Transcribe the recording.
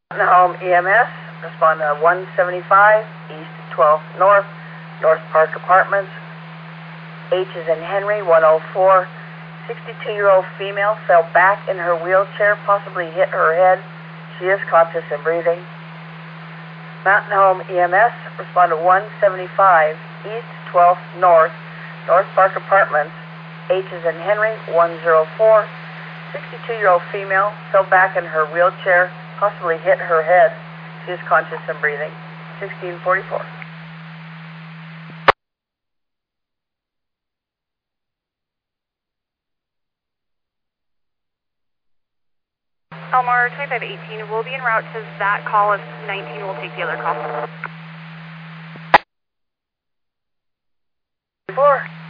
Home EMS, respond to 175 East 12 North, North Park Apartments. H is in Henry, 104. 62-year-old female fell back in her wheelchair, possibly hit her head. She is conscious and breathing. Mountain Home EMS, respond to 175 East 12 North, North Park Apartments. H is in Henry, 104. 62-year-old female fell back in her wheelchair, possibly hit her head. She is conscious and breathing. 1644. Elmore 2518 will be en route to that call. If 19 will take the other call. 4.